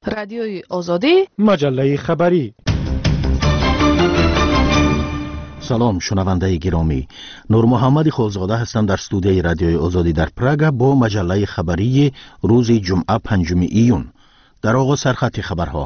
رادیوی آزادی، مجله خبری. سلام شنونده گرامی، نور محمد خالزاده هستم در استودیوی رادیوی آزادی در پراگ با مجله خبری روز جمعه 5 ایون. در آغاز سرخط خبرها.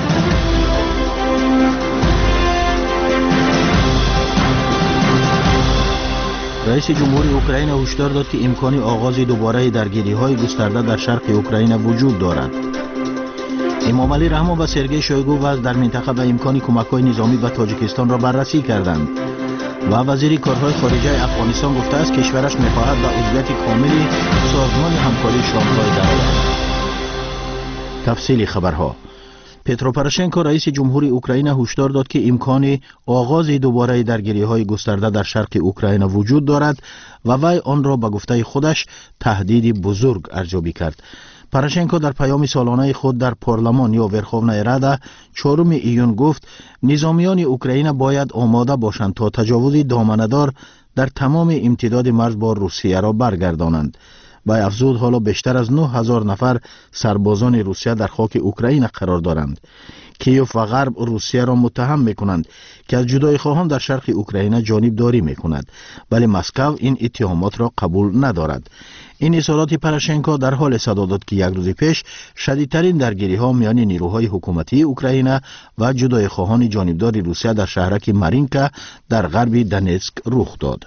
رئیس جمهوری اوکراین هشدار داد که امکان آغاز دوباره درگیری‌های گسترده در شرق اوکراین وجود دارد. امام علی رحمان و سرگئی شویگو وزیر در منطقه به امکان کمک‌های نظامی به تاجیکستان را بررسی کردند و وزیر کارهای خارجه افغانستان گفته است کشورش می‌خواهد به عضویت کامل سازمان همکاری شانگهای درآید. تفصیل خبرها. پترو پروشنکو رئیس جمهوری اوکراین هشدار داد که امکان آغاز دوباره درگیری‌های گسترده در شرق اوکراین وجود دارد و وی آن را به گفته خودش تهدید بزرگ ارزیابی کرد. پروشنکو در پیام سالانه خود در پارلمان یا ورخوونای رادا 4 ایون گفت نظامیان اوکراین باید آماده باشند تا تجاوز دامنه‌دار در تمام امتداد مرز با روسیه را برگردانند. با افزود حالا بیشتر از 9000 نفر سربازان روسیه در خاک اوکراین قرار دارند. کیف و غرب روسیه را متهم میکنند که از جدای خواهان در شرق اوکراین جانبداری میکند، ولی مسکو این اتهامات را قبول ندارد. این اظهارات پروشنکو در حال صدا داد که یک روز پیش شدیدترین درگیری ها میان نیروهای حکومتی اوکراین و جدای خواهان جانبدار روسیه در شهرک مارینکا در غرب دونتسک رخ داد.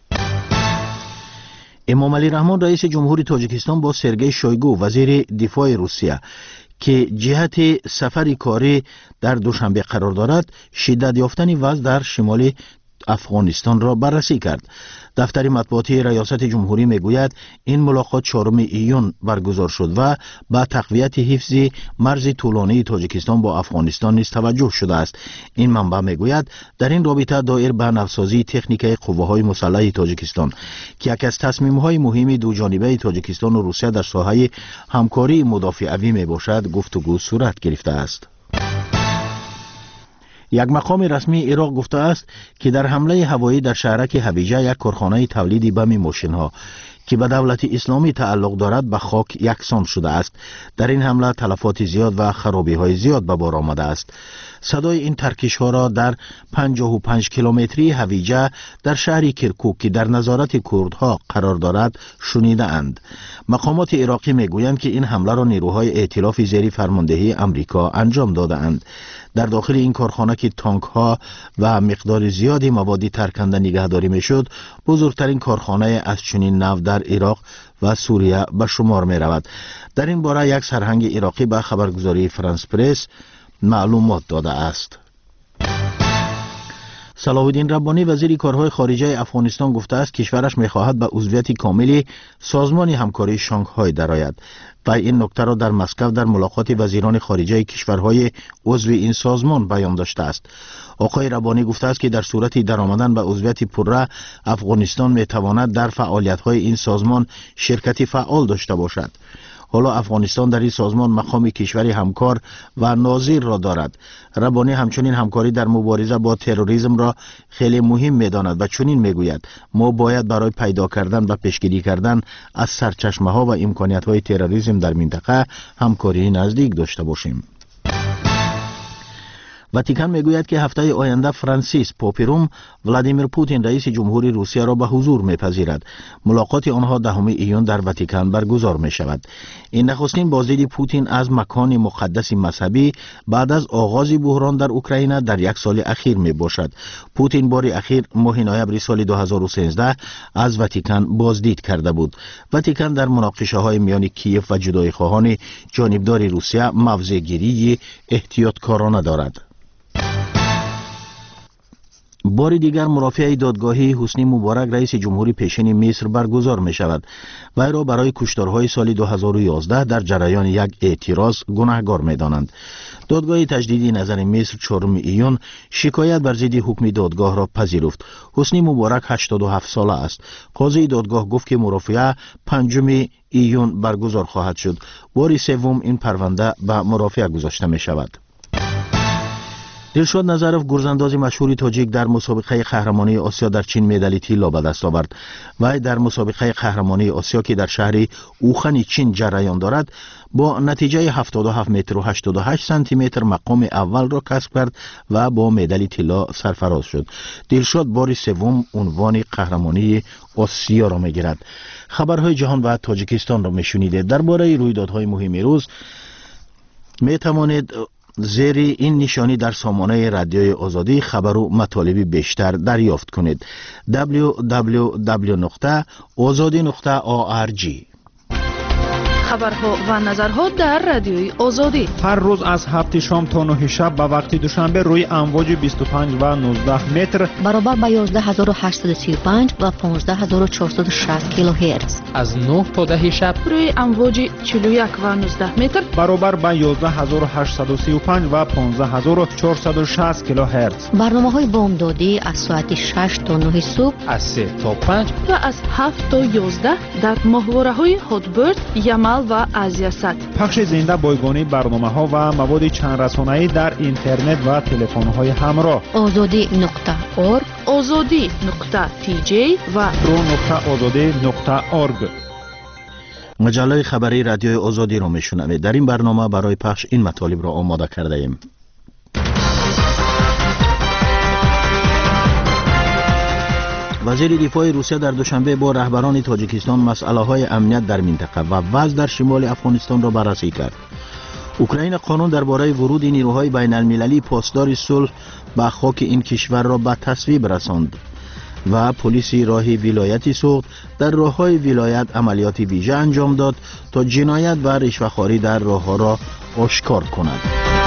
امام علی رحمان رئیس جمهوری تاجیکستان با سرگئی شویگو وزیر دفاع روسیه که جهت سفر کاری در دوشنبه قرار دارد شدت یافتن وضع در شمال افغانستان را بررسی کرد. دفتر مطبوعاتی ریاست جمهوری میگوید این ملاقات 4 ایون برگزار شد و با تقویت حفظ مرز طولانی تاجیکستان با افغانستان نیز توجه شده است. این منبع میگوید در این رابطه دایر به نوسازی تکنیک قوه‌های مسلح تاجیکستان که یکی از تصمیم‌های مهم دو جانبه تاجیکستان و روسیه در ساحه همکاری مدافعی میباشد گفتگو صورت گرفته است. یک مقام رسمی عراق گفته است که در حمله هوایی در شهرک حویجه یک کارخانه تولید بم ماشین‌ها که به دولت اسلامی تعلق دارد به خاک یکسان شده است. در این حمله تلفات زیاد و خرابی‌های زیاد به بار آمده است. صدای این ترکش‌ها را در 55 کیلومتری حویجه در شهر کرکوک که در نظارت کردها قرار دارد شنیده اند. مقامات عراقی میگویند که این حمله را نیروهای ائتلاف زیر فرماندهی امریکا انجام داده اند. در داخل این کارخانه که تانک ها و مقدار زیادی مواد ترکنده نگهداری میشد، بزرگترین کارخانه از چنین نوع در عراق و سوریه به شمار می رود. در این باره یک سرهنگ عراقی به خبرگزاری فرانس پرس معلومات داده است. صلاح الدین ربانی وزیر کارهای خارجه افغانستان گفته است کشورش می‌خواهد به عضویت کامل سازمان همکاری شانگهای درآید و این نکته را در مسکو در ملاقات وزیران خارجه کشورهای عضو این سازمان بیان داشته است. آقای ربانی گفته است که در صورت درآمدن به عضویت پرره افغانستان می‌تواند در فعالیت‌های این سازمان شرکت فعال داشته باشد. حالا افغانستان در این سازمان مقام کشوری همکار و ناظر را دارد. ربانی همچنین همکاری در مبارزه با تروریسم را خیلی مهم می‌داند و چنین میگوید ما باید برای پیدا کردن و پیشگیری کردن از سرچشمه‌ها و امکانیت‌های تروریسم در منطقه همکاری نزدیک داشته باشیم. واتیکان میگوید که هفته آینده فرانسیس پاپیروم ولادیمیر پوتین رئیس جمهوری روسیه را به حضور میپذیرد. ملاقات آنها 10 ایون در واتیکان برگزار می شود. این نخستین بازدید پوتین از مکان مقدس مذهبی بعد از آغاز بحران در اوکراین در یک سال اخیر می باشد. پوتین بار اخیر ماه نوامبر سال 2013 از واتیکان بازدید کرده بود. واتیکان در مناقشه های میان کیف و جدای خواهان جانبدار روسیه موضع گیری احتیاطکارانه دارد. بار دیگر مرافعه دادگاهی حسنی مبارک رئیس جمهوری پیشین مصر برگزار می شود. وی را برای کشتارهای سال 2011 در جریان یک اعتراض گناهکار می دانند. دادگاه تجدید نظر مصر 4 ایون شکایت بر ضد حکم دادگاه را پذیرفت. حسنی مبارک 87 ساله است. قاضی دادگاه گفت که مرافعه 5 ایون برگزار خواهد شد. بار سوم این پرونده به مرافعه گذاشته می شود. دلشاد نظرов گرزانداز مشهور تاجیک در مسابقه قهرمانی آسیا در چین مدال طلا به دست آورد. وی در مسابقه قهرمانی آسیا که در شهر اوخان چین جریان دارد با نتیجه 77 متر و 88 سانتی متر مقام اول را کسب کرد و با مدال طلا سرفراز شد. دلشاد بار سوم عنوان قهرمانی آسیا را میگیرد. خبرهای جهان و تاجیکستان را میشنیدید. درباره رویدادهای مهم روز میتوانید زیر این نشانی در سامانه رادیوی آزادی خبر و مطالب بیشتر دریافت کنید. www.azadi.org. خبرها و نظرها در رادیوی آزادی هر روز از 7 شام تا 9 شب به وقت دوشنبه روی امواج 25 و 19 متر برابر با 11835 و 15460 کیلوهرتز. از 9 تا 10 شب روی امواج 41 و 19 متر برابر با 11835 و 15460 کیلوهرتز. برنامه‌های بامدادی از ساعت 6 تا 9 صبح، از 3 تا 5 و از 7 تا 11 در ماهواره‌های هاتبرد، یمل و آزیاسات. پخش زنده بایگانی برنامه‌ها و مواد چند رسانه‌ای در اینترنت و تلفن‌های همراه. azadi.org، azadi.tj و pro.azadi.org. مجله خبری رادیوی آزادی را میشنوید. در این برنامه برای پخش این مطالب را آماده کرده ایم. وزیر دفاع روسیه در دوشنبه با رهبران تاجیکستان مسئله‌های امنیت در منطقه و وضع در شمال افغانستان را بررسی کرد. اوکراین قانون درباره ورود نیروهای بین المللی پاسدار صلح به خاک این کشور را به تصویب رساند و پلیس راه ولایت سوخت در راههای ولایت عملیات ویژه انجام داد تا جنایت و رشوه‌خواری در راهها را آشکار کند.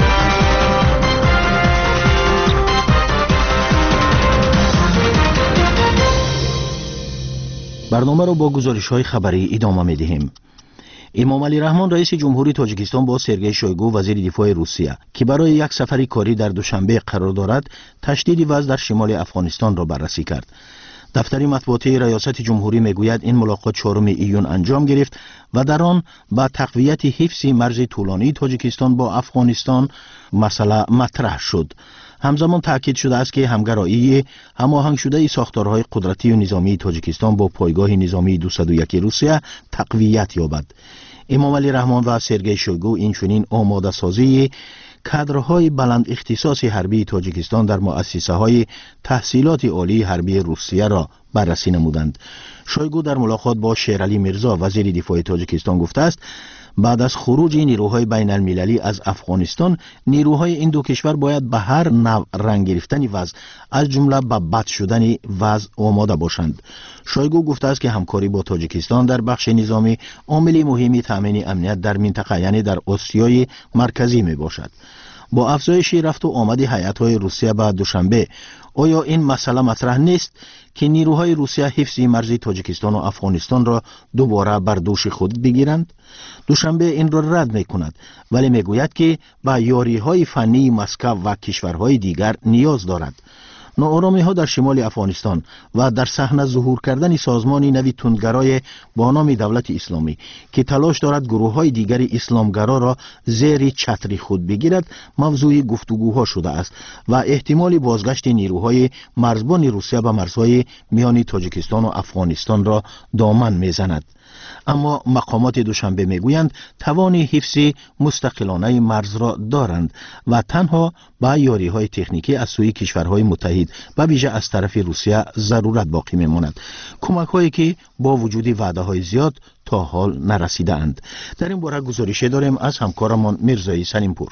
برنامه را با گزارش‌های خبری ادامه می‌دهیم. امامعلی رحمان رئیس جمهوری تاجیکستان با سرگئی شویگو وزیر دفاع روسیه که برای یک سفر کاری در دوشنبه قرار دارد تشدید وضع در شمال افغانستان را بررسی کرد. دفتر مطبوعاتی ریاست جمهوری میگوید این ملاقات 4 ایون انجام گرفت و در آن با تقویت حفظ مرز طولانی تاجیکستان با افغانستان مسئله مطرح شد. همزمان تاکید شده است که همگرایی هماهنگ شده ساختارهای قدرتی و نظامی تاجیکستان با پایگاه نظامی 201 روسیه تقویت یابد. امامعلی رحمان و سرگئی شویگو اینچنین آماده سازی کادرهای بلند اختصاص حربی تاجیکستان در مؤسسه‌های تحصیلات عالی حربی روسیه را بررسی نمودند. شویگو در ملاقات با شیرعلی میرزا وزیر دفاع تاجیکستان گفته است بعد از خروج نیروهای بین المللی از افغانستان نیروهای این دو کشور باید به هر نوع رنگ گرفتن وضع از جمله به بد شدن وضع آماده باشند. شویگو گفته است که همکاری با تاجیکستان در بخش نظامی عامل مهمی تامین امنیت در منطقه یعنی در آسیای مرکزی می باشد. با افزایش رفت و آمد هیئت‌های روسیه به دوشنبه آیا این مسئله مطرح نیست که نیروهای روسیه حفظ مرز تاجیکستان و افغانستان را دوباره بر دوش خود بگیرند؟ دوشنبه این را رد می کند ولی می گوید که به یاری‌های فنی مسکو و کشورهای دیگر نیاز دارد. ناآرامی ها در شمال افغانستان و در صحنه ظهور کردن سازمانی نوی تندگرای با نام دولت اسلامی که تلاش دارد گروه های دیگر اسلامگرا را زیر چتر خود بگیرد موضوع گفتگوها شده است و احتمال بازگشت نیروهای مرزبان روسیه به مرزهای میان تاجیکستان و افغانستان را دامن میزند. اما مقامات دوشنبه میگویند توان حفظ مستقلانه مرز را دارند و تنها با یاری‌های تکنیکی از سوی کشورهای متحد و ویژه از طرف روسیه ضرورت باقی میماند. کمک‌هایی که با وجود وعده‌های زیاد تا حال نرسیده اند. در این باره گزارشی داریم از همکارمان میرزایی سلیمپور.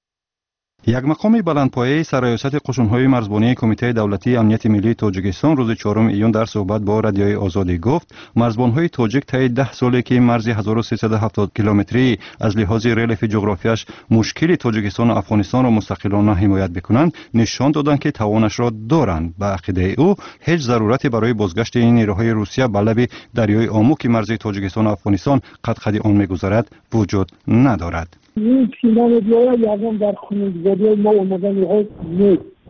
یک مقام بلندپایه سرریاست قشون‌های مرزبانی کمیته دولتی امنیت ملی تاجیکستان روز 4 ایون در صحبت با رادیوی آزادی گفت مرزبان‌های تاجیک طی 10 ساله که مرز 1370 کیلومتری از لحاظ ریلیف جغرافیاش مشکل تاجیکستان و افغانستان را مستقلانه حمایت بکنند نشان دادند که توانش را دارند. به عقیده او هیچ ضرورتی برای بازگشت این نیروهای روسیه به لب دریای آمو که مرز تاجیکستان و افغانستان قد آن می‌گذرد وجود ندارد. این سینان دیاره یادم در خونگذاری ما اومدن های نیست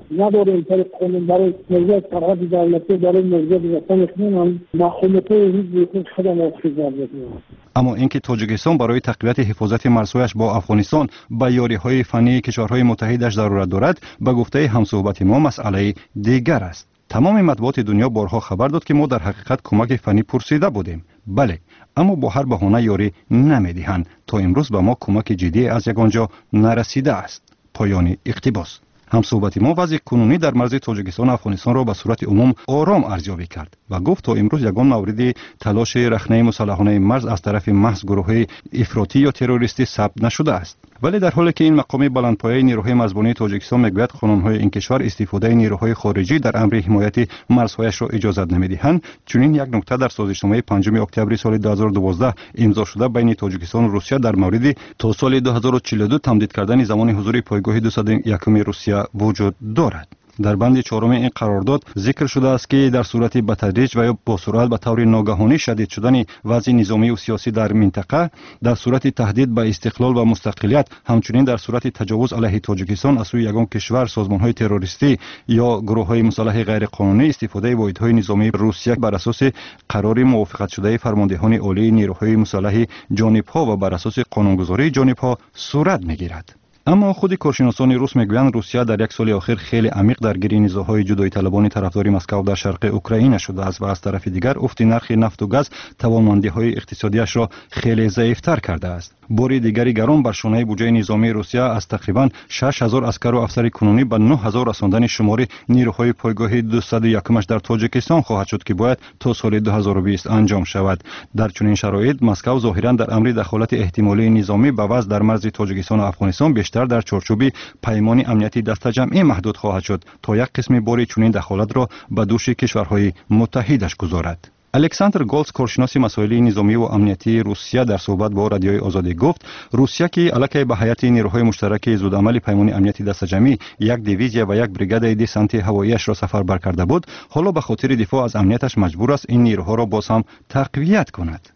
نداره طریق قانون برای موضوع سرحد دولتی برای موضوع بزرگان کنیم مخومت هیچ بیخود خودم افریز دارد. اما اینکه تاجیکستان برای تقویت حفاظت مرزهایش با افغانستان به یاریهای فنی کشورهای متحدش ضرورت دارد به گفته همصحبت ما مسئله دیگر است. تمام مطبوعات دنیا بارها خبر داد که ما در حقیقت کمک فنی پرسیده بودیم. بله، اما با هر بهانه یاری نمیدهند. تا امروز به ما کمک جدی از یگانجا نرسیده است. پایان اقتباس. همصحبت ما وضع کنونی در مرز تاجیکستان و افغانستان را به صورت عموم آرام ارزیابی کرد و گفت تا امروز یگان مورد تلاش رخنه مسلحانه مرز از طرف محض گروه افراطی یا تروریستی ثبت نشده است. ولی در حالی که این مقام بلندپایه نیروهای مرزبانی تاجیکستان میگوید قانون‌های این کشور استفاده نیروهای خارجی در امر حمایت مرزهایش را اجازه نمیدهند، چنین یک نکته در سازشنامه 5 اکتبر سال 2012 امضا شده بین تاجیکستان و روسیه در مورد تا سال 2042 تمدید کردن زمان حضور پایگاه 201 روسیه وجود دارد. در بند 4 این قرارداد ذکر شده است که در صورت به تدریج و یا با سرعت به طور ناگهانی شدید شدن وضع نظامی و سیاسی در منطقه، در صورت تهدید به استقلال و مستقلیت، همچنین در صورت تجاوز علیه تاجیکستان از سوی یگان کشور، سازمان‌های تروریستی یا گروه‌های مسلح غیرقانونی، استفاده واحدهای نظامی روسیه بر اساس قرار موافقت شده فرماندهان عالی نیروهای مسلح جانب‌ها و بر اساس قانونگذاری جانب‌ها صورت می‌گیرد. اما خود کارشناسان روس میگویند روسیه در یک سال اخیر خیلی عمیق درگیر نزاع‌های جدایی طلبان طرفدار مسکو در شرق اوکراین شده است و از طرف دیگر افت نرخ نفت و گاز توانمندی‌های اقتصادیش را خیلی ضعیف‌تر کرده است. بار دیگری گران بر شانه بودجه نظامی روسیه از تقریباً 6000 عسکر و افسر کنونی به 9000 رساندن شمار نیروهای پایگاه 201 در تاجیکستان خواهد شد که باید تا سال 2020 انجام شود. در چنین شرایط مسکو ظاهراً در امر دخالت احتمالی نظامی به وضع در مرز تاجیکستان و افغانستان بیشتر در چارچوب پیمان امنیتی دسته‌جمعی محدود خواهد شد تا یک قسم بار چنین دخالت را به دوش کشورهای متحدش گذارد. الکساندر گولز، کارشناس مسائل نظامی و امنیتی روسیه، در صحبت با رادیوی آزادی گفت روسیه که علاوه بر هیئت نیروهای مشترک زودعمل پیمان امنیتی دسته‌جمعی یک دیویزیا و یک بریگاد دسانت هواییش را سفربر کرده بود، حالا به خاطر دفاع از امنیتش مجبور است این نیروها را باز هم تقویت کند.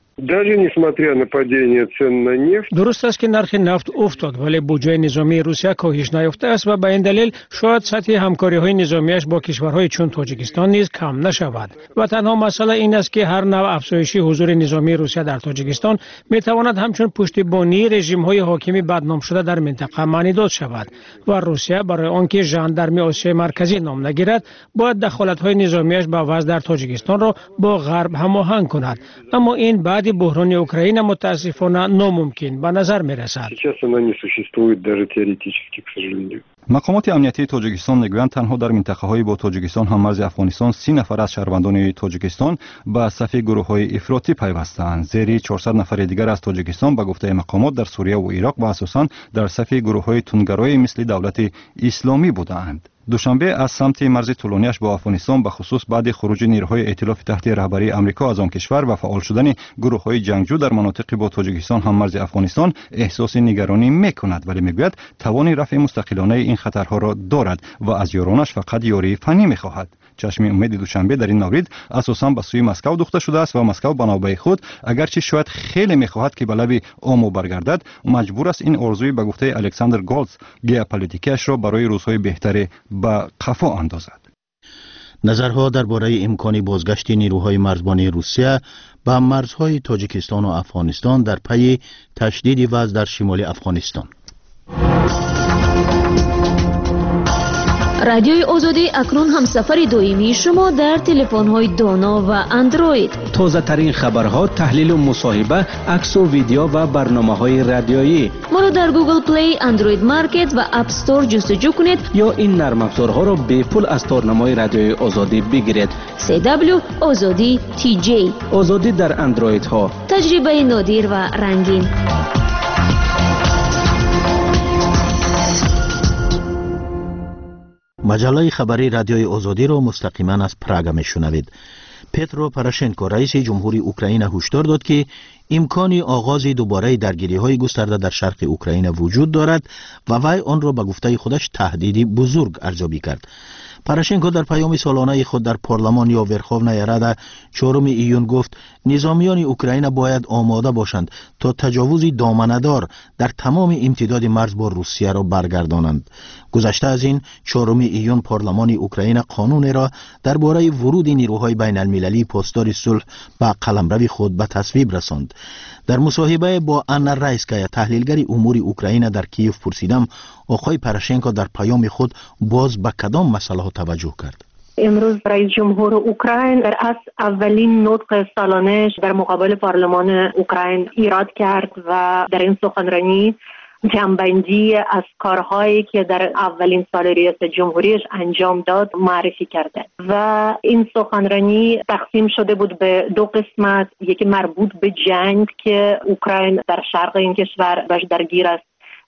درست است که نرخ نفت افتاد ولی بودجه نظامی روسیه کاهش نیافته است و به این دلیل شاید سطح همکاری‌های نظامیش با کشورهای چون تاجیکستان نیز کم نشود و تنها مسئله این است که هر نوع افزایشی حضور نظامی روسیه در تاجیکستان میتواند همچون پشتیبانی رژیم‌های حاکمی بدنام شده در منطقه معنی داد شود و روسیه برای آنکه ژاندارمی آسیای مرکزی نام نگیرد باید دخالت‌های نظامیش با وضع در تاجیکستان را با غرب هماهنگ کند، اما این بعد بحران اوکراین متاسفانه ناممکن به نظر می رسد. مقامات امنیتی تاجیکستان میگویند تنها در منطقه‌های با تاجیکستان هم مرز افغانستان 30 نفر از شهروندان تاجیکستان به صف گروه‌های افراطی پیوستند. زیر 400 نفر دیگر از تاجیکستان به گفته مقامات در سوریه و عراق و اساساً در صف گروه‌های تندگرای مثل دولت اسلامی بودند. دوشنبه از سمت مرز طولانیش با افغانستان به خصوص بعد خروج نیروهای ائتلاف تحت رهبری آمریکا از آن کشور و فعال شدن گروه‌های جنگجو در مناطق با تاجیکستان هم مرز افغانستان احساس نگرانی می‌کند، ولی می‌گوید توان رفع مستقلانه این خطرها را دارد و از یارانش فقط یاری فنی می‌خواهد. چشم امید دوشنبه در این مورد اساساً به سوی مسکو دوخته شده است و مسکو بنابرای خود اگرچه شاید خیلی می‌خواهد که به لب آمو برگردد، مجبور است این آرزوی به گفته الکساندر گولز ژئوپلیتیکش را برای روزهای بهتر به قفا اندازد. نظرها درباره امکان بازگشت نیروهای مرزبانی روسیه به مرزهای تاجیکستان و افغانستان در پی تشدید وضع در شمال افغانستان. رادیوی آزادی اکنون هم سفر دائمی شما در تلفن‌های دانا و اندروید. تازه ترین خبرها، تحلیل و مصاحبه، عکس و ویدیو و برنامه‌های رادیویی. ما را در گوگل پلی، اندروید مارکت و اپ استور جستجو کنید یا این نرم افزارها را به پول از تارنمای رادیوی آزادی بگیرید. CW آزادی TJ. آزادی در اندروید ها. تجربه نادر و رنگین. مجله خبری رادیوی آزادی را مستقیما از پراگ میشنوید. پترو پروشنکو رئیس جمهوری اوکراین هشدار داد که امکان آغاز دوباره درگیری‌های گسترده در شرق اوکراین وجود دارد و وی آن را به گفته خودش تهدیدی بزرگ ارزیابی کرد. پاراشنکو در پیام سالانه خود در پارلمان یا ورخوونای رada 4 ایون گفت نظامیان اوکراین باید آماده باشند تا تجاوز دامنه‌دار در تمام امتداد مرز با روسیه را برگردانند. گذشته از این 4 ایون پارلمان اوکراین قانون را درباره ورود نیروهای بین المللی پاسدار صلح به قلمرو خود به تصویب رساند. در مصاحبه با آنا رایسکایا تحلیلگر امور اوکراین در کیف پرسیدم آقای پاراشنکو در پیام خود باز به کدام مسئله ها توجه کرد. امروز رئیس جمهور اوکراین در اولین نطق سالانه‌اش در مقابل پارلمان اوکراین ایراد کرد و در این سخنرانی جمع‌بندی از کارهایی که در اولین سال ریاست جمهوریش انجام داد معرفی کرده و این سخنرانی تقسیم شده بود به 2 قسمت. یکی مربوط به جنگ که اوکراین در شرق این کشور باش درگیر است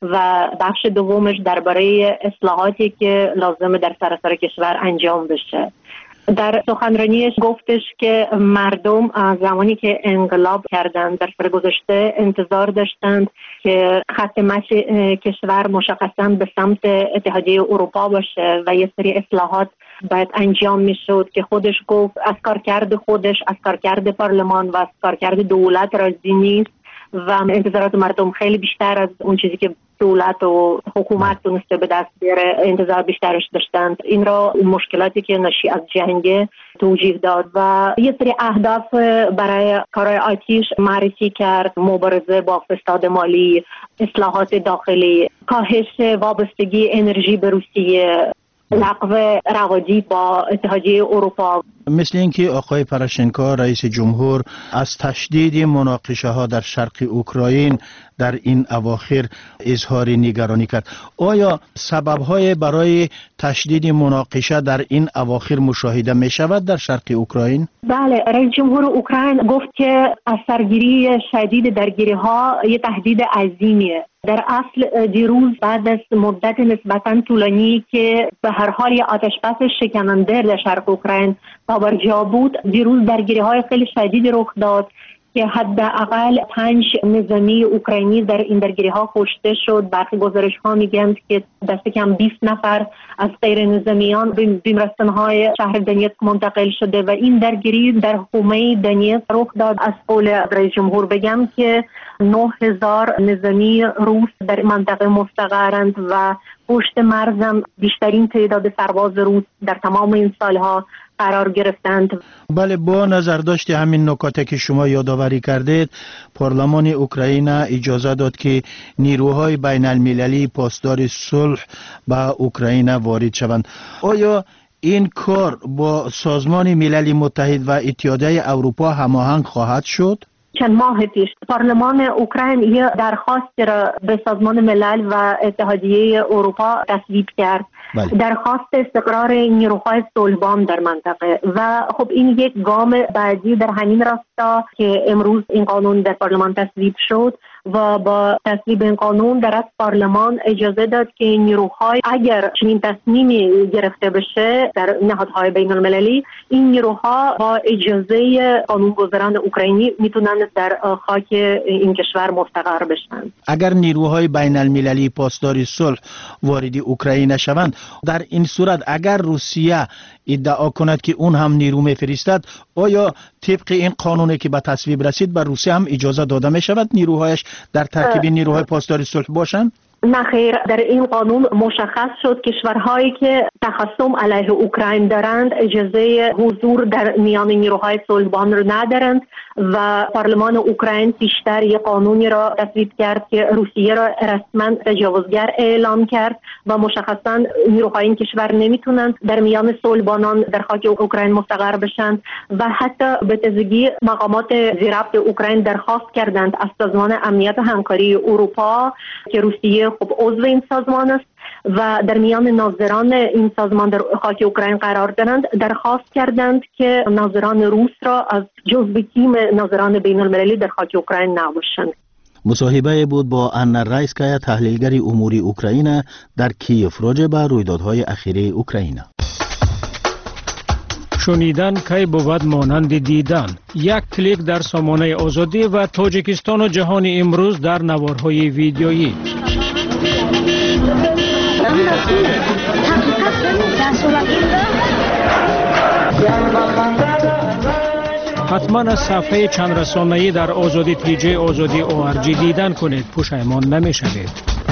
و بخش دومش درباره اصلاحاتی که لازمه در سراسر کشور انجام بشه. در سخنرانیش گفتش که مردم زمانی که انقلاب کردند در سال گذشته انتظار داشتند که خط مشی کشور مشخصاً به سمت اتحادیه اروپا باشه و یه سری اصلاحات باید انجام میشد که خودش گفت از کارکرد خودش، از کارکرد پارلمان و از کارکرد دولت راضی نیست و انتظارات مردم خیلی بیشتر از اون چیزی که دولت و حکومت تونسته به دست بیاره انتظار بیشترش داشتند. این را مشکلاتی که ناشی از جنگ توجیه داد و یه سری اهداف برای کارهای آتیش معرفی کرد: مبارزه با فساد مالی، اصلاحات داخلی، کاهش وابستگی انرژی به روسیه، لغو روادید با اتحادیه اروپا. مثل اینکه آقای پاراشنکو رئیس جمهور از تشدید مناقشه ها در شرق اوکراین در این اواخر اظهار نگرانی کرد. آیا سبب های برای تشدید مناقشه در این اواخر مشاهده می شود در شرق اوکراین؟ بله، رئیس جمهور اوکراین گفت که از سرگیری شدید درگیری ها یه تهدید عظیمیه. در اصل دیروز بعد از مدت نسبتاً طولانی که به هر حال یه آتش‌بس شکننده در شرق اوکراین پابرجا بود، دیروز درگیری‌های خیلی شدیدی رخ داد که حداقل 5 نظامی اوکراینی در این درگیری‌ها کشته شد. برخی گزارش‌ها میگن که دست کم 20 نفر از غیر نظامیان به بیمارستان‌های شهر دونیتسک منتقل شده و این درگیری در حومه دونیتسک رخ داد. از قول رئیس جمهور بگم که 9000 نظامی روس در منطقه مستقرند و پشت مرزم بیشترین تعداد سرباز روس در تمام این سالها قرار گرفتند. بله، با نظر داشته همین نکاتی که شما یادآوری کردید، پارلمان اوکراین اجازه داد که نیروهای بین المللی پاسدار صلح به اوکراین وارد شوند. آیا این کار با سازمان ملل متحد و اتحادیه اروپا هماهنگ خواهد شد؟ چند ماه پیش پارلمان اوکراین یه درخواست را به سازمان ملل و اتحادیه اروپا تصویب کرد. درخواست استقرار نیروهای صلحبان در منطقه و خب این یک گام بعدی در همین راستا که امروز این قانون در پارلمان تصویب شد و با تصویب این قانون در از پارلمان اجازه داد که نیروهای اگر چنین تصمیمی گرفته بشه در نهادهای بین المللی، این نیروها با اجازه قانونگذاران اوکراینی میتونن در خاک این کشور مستقر بشن. اگر نیروهای بین المللی پاسدار صلح وارد اوکراین شوند، در این صورت اگر روسیه ادعا کند که اون هم نیرو میفرستد، آیا طبق این قانونی که به تصویب رسید بر روسیه هم اجازه داده می شود نیروهایش در ترکیب نیروهای پاسدار صلح باشند؟ نه خیر، در این قانون مشخص شد کشورهایی که تخاصم علیه اوکراین دارند اجازه حضور در میان نیروهای صلحبان رو ندارند و پارلمان اوکراین پیشتر یک قانونی را تصویب کرد که روسیه را رسما تجاوزگر اعلام کرد و مشخصا نیروهای این کشور نمیتونند در میان صلحبانان در خاک اوکراین مستقر بشن و حتی به تازگی مقامات زیربط اوکراین درخواست کردند از سازمان امنیت و همکاری اروپا که روسیه خب عضو این سازمان است و در میان ناظران این سازمان در خاک اوکراین قرار دارند، درخواست کردند که ناظران روس را از جزو تیم ناظران بین المللی در خاک اوکراین نباشند. مصاحبه بود با آنا رایسکایا تحلیلگر امور اوکراین در کیف راجع به رویدادهای اخیر اوکراین. شنیدن کی بود مانند دیدن. یک کلیک در سامانه آزادی و تاجیکستان و جهان امروز در نوارهای ویدیویی. حقیقت در صورت حتما از صفحه چند رسانه‌ای در آزادی تیجی آزادی ORG دیدن کنید، پشیمان نمی‌شوید.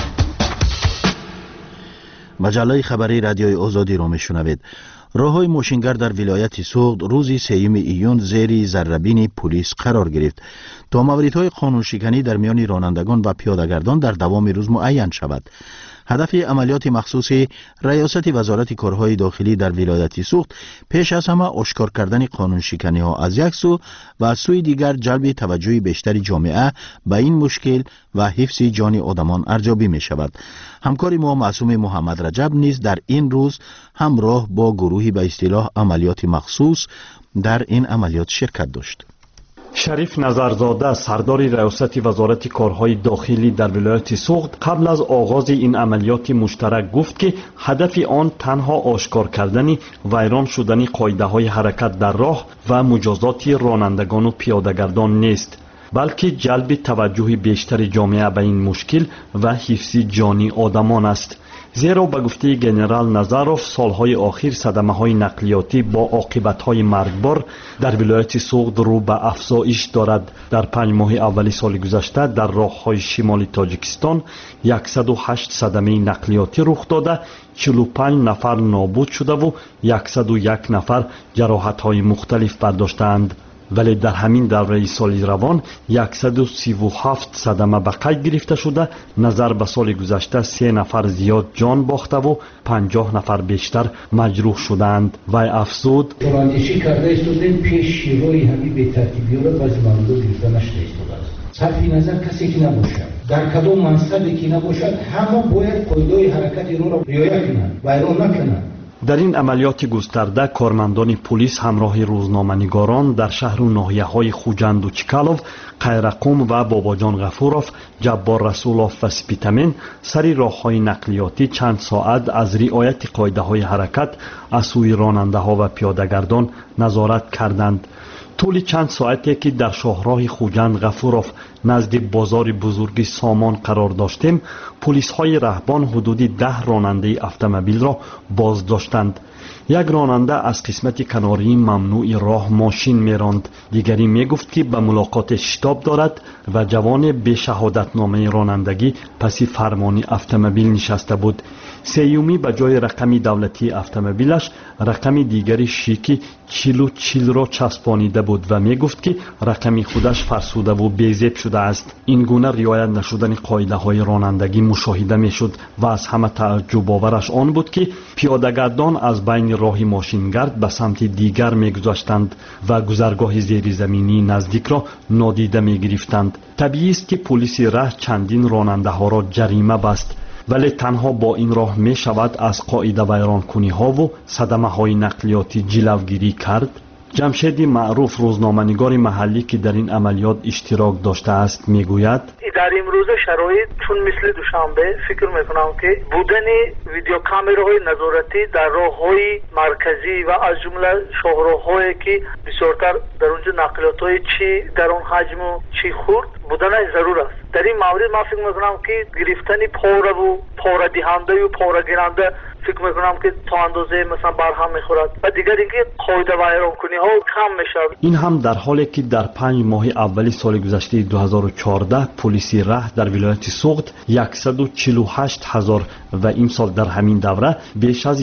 مجله خبری رادیوی آزادی را میشنوید. راههای ماشینگر در ولایت سوغد روز 3 ایون زیر ذره‌بین پلیس قرار گرفت تا موردهای قانونشکنی در میان رانندگان و پیاده‌گردان در دوام روز معین شود. هدف عملیات مخصوص ریاست وزارت کارهای داخلی در ولایت سوغد پیش از همه آشکار کردن قانونشکنی ها از یک سو و از سوی دیگر جلب توجه بیشتر جامعه به این مشکل و حفظ جان آدمان ارزیابی می شود. همکار ما معصوم محمد رجب نیز در این روز همراه با گروهی به اصطلاح عملیات مخصوص در این عملیات شرکت داشت. شریف نظرزاده سردار ریاست وزارت کارهای داخلی در ولایت سوغد قبل از آغاز این عملیات مشترک گفت که هدف آن تنها آشکار کردن ویران شدن قاعده‌های حرکت در راه و مجازات رانندگان و پیاده‌گردان نیست، بلکه جلب توجه بیشتر جامعه به این مشکل و حفظ جان آدمان است. زیرا به گفته گنرال نظروف سالهای آخر صدمه‌های نقلیاتی با عاقبت‌های مرگبار در ولایت سوغد رو به افزایش دارد. در 5 ماه اول سال گذشته در راه‌های شمال تاجیکستان 108 صدمه نقلیاتی رخ داده، 45 نفر نابود شده و 101 نفر جراحت‌های مختلف برداشتند. ولی در همین دوره سال روان 137 صدمه به قید گرفته شده، نظر به سال گذشته 3 نفر زیاد جان باخته و 50 نفر بیشتر مجروح شدند. وی افزود رانندگی کرده ایستادیم پیش شیروی همین به ترتیبی را باز مانده گرفته نشده ایستاده است. صرف نظر کسی که نباشد در کدام منصبی که نباشد همه باید قاعده حرکت رو را رعایت کنند و ایران نکنند. در این عملیات گسترده کارمندان پلیس همراه روزنامه‌نگاران در شهر و ناحیه‌های خوجند و چکالوف، قیرقوم و باباجان غفوروف، جبار رسولوف و سپیتامین سری راه‌های نقلیاتی چند ساعت از رعایت قاعده‌های حرکت از سوی راننده‌ها و پیاده‌گردان نظارت کردند. طول چند ساعتی که در شاهراه خوجند غفوروف نزد بازار بزرگ سامان قرار داشتیم، پلیس های رهبان حدود 10 راننده اتومبیل را بازداشتند. یک راننده از قسمت کناری ممنوع راه ماشین میراند، دیگری میگفت که به ملاقات شتاب دارد و جوان به شهادتنامه رانندگی پس فرمانی اتومبیل نشسته بود. سیومی به جای رقم دولتی اتومبیلش رقم دیگری شیکی 40 را چسبانیده بود و می گفت که رقم خودش فرسوده و بی‌ضبط شده است. این گونه رعایت نشدن قاعده های رانندگی مشاهده می شد و از همه تعجب آورش آن بود که پیاده‌گردان از بین راه ماشینگرد به سمت دیگر می گذاشتند و گذرگاه زیر زمینی نزدیک را نادیده می گرفتند. طبیعی است که پلیس راه چندین راننده ها را جریمه بست، ولی تنها با این راه می شود از قاعده ویران کنی ها و صدمه های نقلیاتی جلوگیری کرد. جمشید معروف روزنامه‌نگار محلی که در این عملیات اشتراک داشته است می گوید در امروز شرایط چون مثل دوشنبه فکر میکنم که بودن ویدیو کامراهای نظارتی در راه‌های مرکزی و از جمله شاهراه‌هایی که بسیارتر در اونجا نقلیات‌های چی در اون حجم و چی خورد بودنش ضرور است. در این مورد ما فکر میکنم که گرفتن پاره و پاره دهنده و پاره گیرنده فکر میکنم که تا اندازه مثلا برهم میخورد و دیگر اینکه قاعده ویران کنی ها کم میشه. این هم در حالی که در 5 ماه اول سال گذشته 2014 پلیس راه در ولایت سوغد 148,000 و این سال در همین دوره بیش از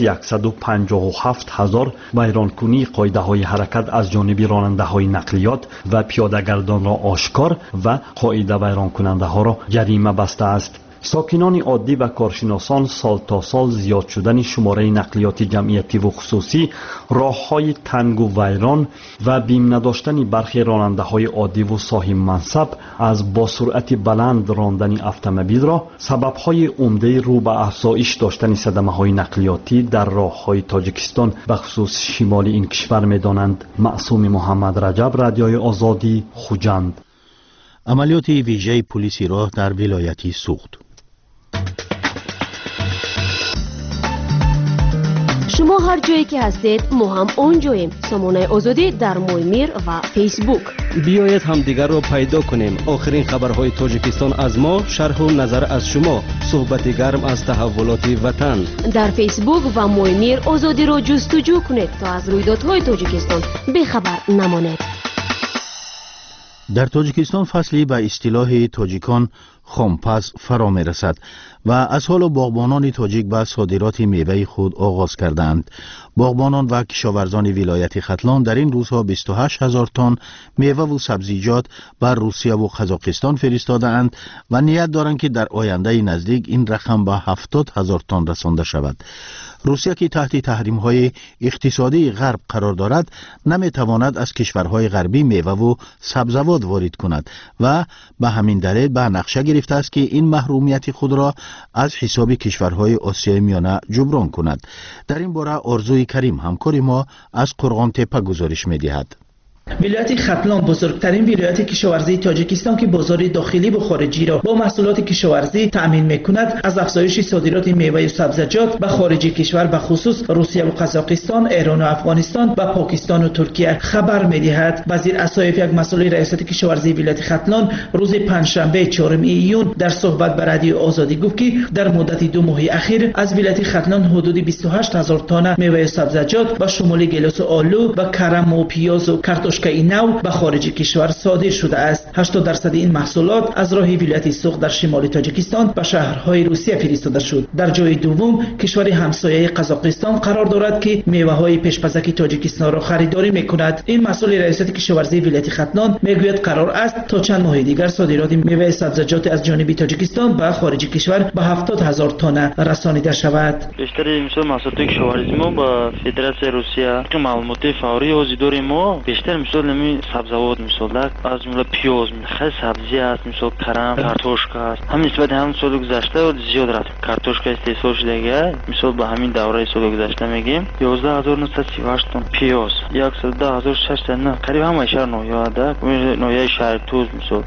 157,000 ویران کنی قاعده های حرکت از جانب راننده های نقلیات و پیاده‌گردان را آشکار و قاعده ویران کننده ها را جریمه بسته است. ساکنان عادی و کارشناسان سال تا سال زیاد شدن شماره نقلیات جمعیتی و خصوصی، راه‌های تنگ و ویران و بیم نداشتن برخی راننده‌های عادی و صاحب منصب از با سرعت بلند راندن اتومبیل را سبب‌های عمده رو به افزایش داشتن صدمه‌های نقلیاتی در راه‌های تاجیکستان به خصوص شمال این کشور می‌دانند. معصوم محمد رجب، رادیوی آزادی، خوجند. عملیات ویژه پلیس راه در ولایت سوغد. شما هر جایی که هستید ما هم اونجاییم. سامانه آزادی در مویمیر و فیسبوک. بیایید همدیگر را پیدا کنیم. آخرین خبرهای تاجیکستان از ما، شرح و نظر از شما، صحبت گرم از تحولات وطن. در فیسبوک و مویمیر آزادی را جستجو کنید تا از رویدادهای تاجیکستان بخبر نمانید. در تاجیکستان فصلی به اصطلاح تاجیکان خامپس فرا می رسد و از حال باغبانان تاجیک به صادرات میوه خود آغاز کردند. باغبانان و کشاورزان ولایت ختلان در این روزها 28,000 تن میوه و سبزیجات بر روسیه و قزاقستان فرستادند و نیت دارند که در آینده نزدیک این رقم به 70,000 تن رسانده شود. روسیه که تحت تحریم‌های اقتصادی غرب قرار دارد نمی‌تواند از کشورهای غربی میوه و سبزیجات وارد کند و به همین دلیل به نقشه گرفته است که این محرومیت خود را از حساب کشورهای آسیای میانه جبران کند. در این باره آرزوی کریم همکار ما از قرغان تپه گزارش می‌دهد. ولایت ختلان بزرگترین ولایت کشاورزی تاجیکستان که بازار داخلی و خارجی را با محصولات کشاورزی تأمین می‌کند، از افزایش صادرات میوه و سبزیجات به خارج کشور به خصوص روسیه و قزاقستان، ایران و افغانستان و پاکستان و ترکیه خبر می‌دهد. وزیر اسایف یک مسئول ریاست کشاورزی ولایت ختلان روز پنجشنبه 4 ایون در صحبت با رادیو آزادی گفت که در مدت 2 ماه اخیر از ولایت ختلان حدود 28,000 تن میوه و سبزیجات با شمول گلوس و آلو و کرم و پیاز و کارتوشکای نو به خارج کشور صادر شده است. 80% این محصولات از راه ولایت سوق در شمال تاجیکستان به شهرهای روسیه فرستاده شد. در جای دوم کشور همسایه قزاقستان قرار دارد که میوه‌های پیشپزک تاجیکستان را خریداری می‌کند. این مسئول ریاست کشاورزی ولایت ختلان میگوید قرار است تا چند ماه دیگر صادرات میوه و سبزیجات از جانب تاجیکستان به خارج کشور به 70,000 تن رسانیده شود. بیشتر محصولات کشاورزی ما با فدراسیون روسیه که معلومات فوری حاضر ما بیشتر نمی سبزیجات مثلا از جمله پیاز، خیلی سبزی است، مثلا کرم، کارتوشکا است. همین نسبت همین سال گذشته و زیاد رفت. کارتوشکا استفاده شده، مثلا به همین دوره سال گذشته میگیم 11,938 تن پیاز، 110,600 نه قریب هم شهر نویاده، نویای شهر توز مثلا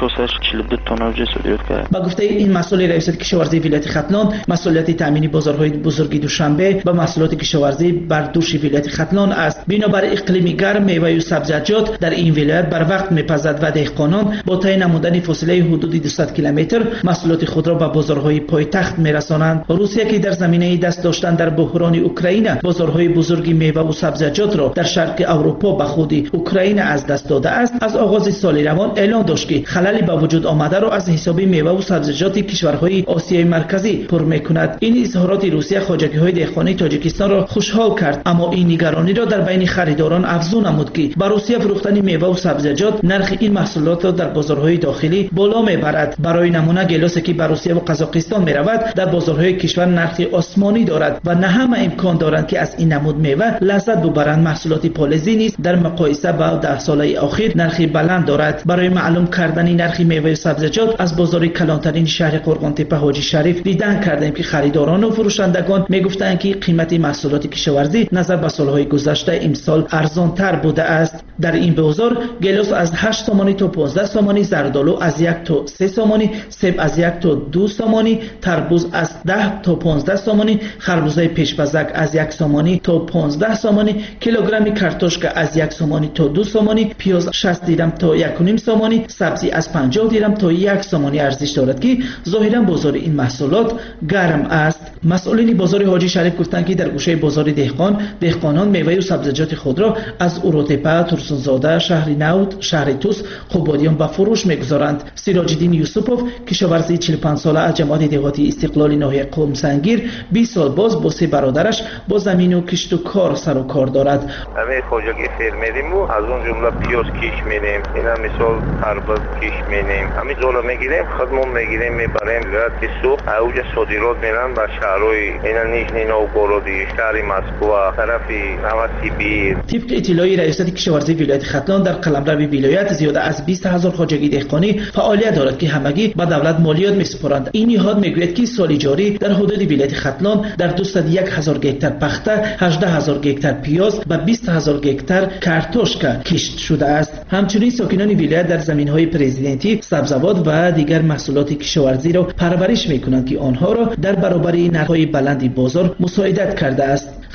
3,442 تن اوج صادرات کرد. با گفته این مسئول ریاست کشاورزی ولایت ختلان، مسئولیت تامین بازارهای بزرگ دوشنبه به محصولات کشاورزی بر دوش ولایت ختلان است. بنابر اقلیم گرم میوه و سبزیجات در این ولایت بر وقت میپزد و دهقانان با طی نمودن فاصله حدود 200 کیلومتر محصولات خود را به بازارهای پایتخت میرسانند. روسیه که در زمینه دست داشتن در بحران اوکراین بازارهای بزرگ میوه و سبزیجات را در شرق اروپا به خود اوکراین از دست داده است، از آغاز سال روان اعلام داشت که خللی به وجود آمده را از حساب میوه و سبزیجات کشورهای آسیای مرکزی پر میکند. این اظهارات روسیه خواجگی‌های دهقانی تاجیکستان را خوشحال کرد، اما این نگرانی را در بین خریداران افزون نمود که با روسیه فروختن میوه و سبزیجات نرخ این محصولات را در بازارهای داخلی بالا میبرد. برای نمونه گلوسی که به روسیه و قزاقستان میرود در بازارهای کشور نرخ آسمانی دارد و نه همه امکان دارند که از این نمود میوه لذت ببرند. محصولات پالزی نیز در مقایسه با 10 ساله اخیر نرخ بلند دارد. برای معلوم کردن نرخ میوه و سبزیجات از بازار کلانترین شهر قرغان تپه حاجی شریف دیدن کردیم که خریداران و فروشندگان میگفتند که قیمت محصولات کشاورزی نظر به سالهای گذشته امسال ارزان تر بوده است. در این بازار گلوس از 8 سامانی تا 15 سامانی، زردآلو از 1 تا 3 سامانی، سیب از 1 تا 2 سامانی، تربوز از 10 تا 15 سامانی، خربوزه پیشپزک از 1 سامانی تا 15 سامانی، کیلوگرم کارتوشکا از 1 سامانی تا 2 سامانی، پیاز 60 درم تا 1.5 سامانی، سبزی از 50 درم تا 1 سامانی ارزش دارد که ظاهرا بازار این محصولات گرم است. مسئولین بازار حاجی شریف گفتند که در گوشه بازار دهقانان میوه و سبزیجات خود را از اورتپه، ترسونزاده، شهر نود، شهر توس، خوبادیان به فروش میگذارند. سراج الدین یوسفوف کشاورزی 45 ساله از جماعت دهاتی استقلال ناحیه قم سنگیر 20 سال باز با 3 برادرش با زمین و کشت و کار سر و کار دارد. همه خواجگی فرمیدیم و از اون جمله پیاز کش می‌نیم، اینا مثال تربوز کش می‌نیم، همین زولا میگیریم، خودمون میگیریم میبریم ولایت سوق اوج صادرات میرن به شهرهای اینا نیژنی نوگورودی، شهر مسکو، طرف نوسیبیر. طبق اطلاعی ریاست کشاورزی ولایت ختلان در قلمرو ولایت زیاده از 20,000 خواجگی دهقانی فعالیت دارد که همگی به دولت مالیات میسپارند. این نهاد میگوید که سال جاری در حدود ولایت ختلان در 201,000 گکتار پخته، 18,000 گکتار پیاز و 20,000 گکتار کارتوشکا کشت شده است. همچنین ساکنان ولایت در زمینهای پرزیدنتی سبزیجات و دیگر محصولات کشاورزی را پرورش میکنند که آنها را در برابر نرخ‌های بلند بازار مساعدت کرده است.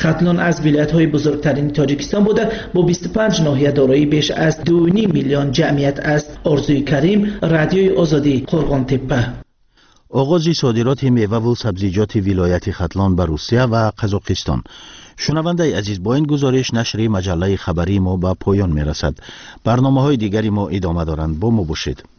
ختلان از ولایت‌های بزرگترین تاجیکستان بوده با 25 ناحیه دارای بیش از 2.5 میلیون جمعیت است. آرزوی کریم، رادیوی آزادی، قرغان تپه. آغاز صادرات میوه و سبزیجات ولایت ختلان به روسیه و قزاقستان. شنونده عزیز، با این گزارش نشر مجله خبری ما به پایان میرسد. برنامه‌های دیگری ما ادامه دارند. با ما باشید.